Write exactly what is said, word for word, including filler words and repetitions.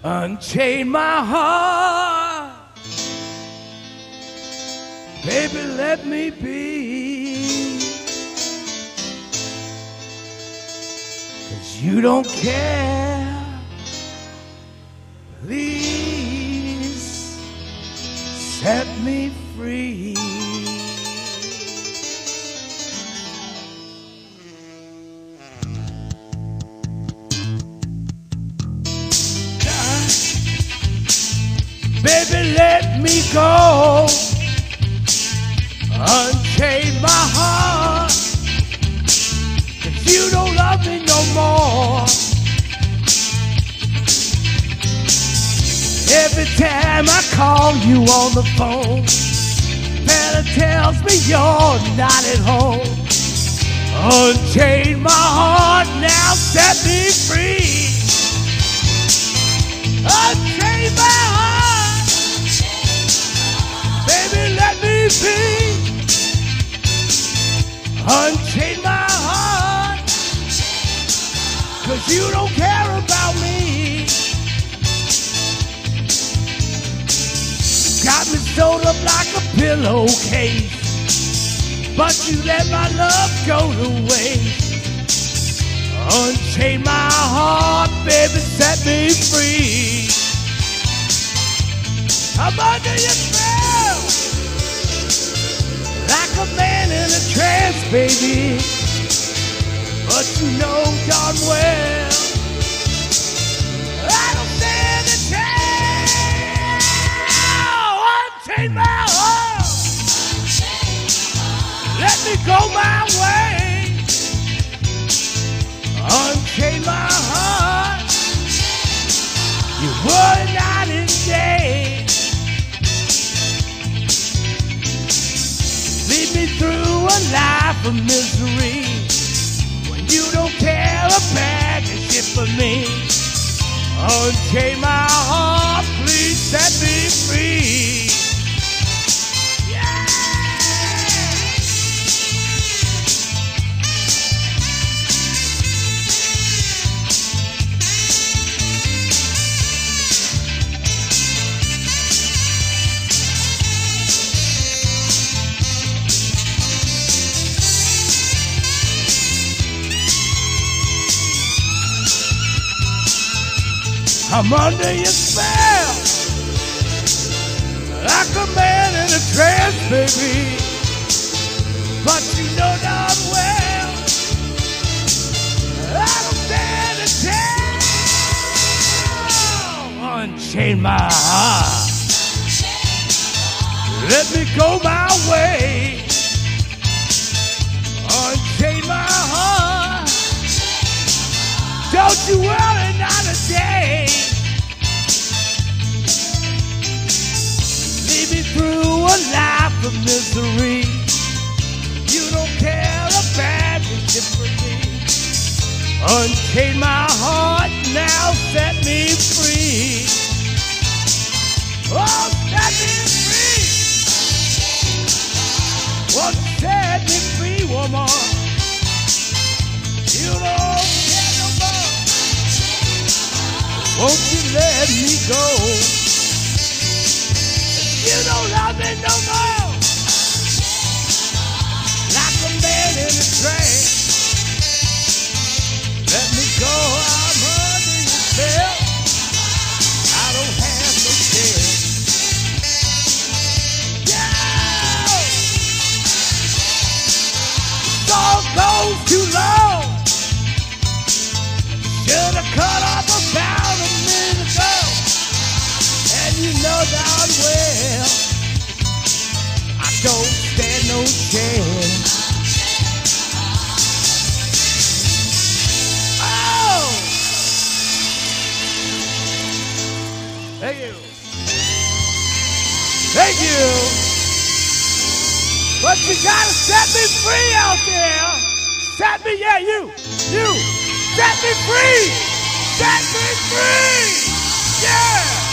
Unchain my heart, baby, let me be, 'cause you don't care. Please set me free. Baby, let me go. Unchain my heart, 'cause you don't love me no more. Every time I call you on the phone, Fella tells me you're not at home. Unchain my heart, now set me free. Unchain my heart, baby, let me be. Unchain my heart, 'cause you don't care about me. Got me sewed up like a pillowcase, but you let my love go to waste. Unchain my heart, baby, set me free. I'm under your spell, like a man in a trance, baby. But you know darn well I don't stand a chance. Unchain my heart, let me go my way. Unchain my heart, you were not in day. Lead me through a life of misery when you don't care a bag of shit for me. Unchain my heart, please set me free. I'm under your spell, like a man in a trance, baby. But you know darn well I don't stand a chance. Unchain my heart, let me go my way. Unchain my heart, don't you worry not a day. Lead me through a life of misery. You don't care a bag of shit for me. Unchain my heart, now set me free. Oh, set me free. Oh, set me free, woman. You don't care no more. Won't you let me go? You don't love me no more. Like a man in a train. Let me go, I'm under your spell. I don't have no care. Yeah! Song goes too long. Should have cut off about a minute ago. And you know darn well I don't stand no chance. Oh! Thank you. Thank you. But you gotta set me free out there. Set me, yeah, you, you. Set me free. Set me free. Yeah.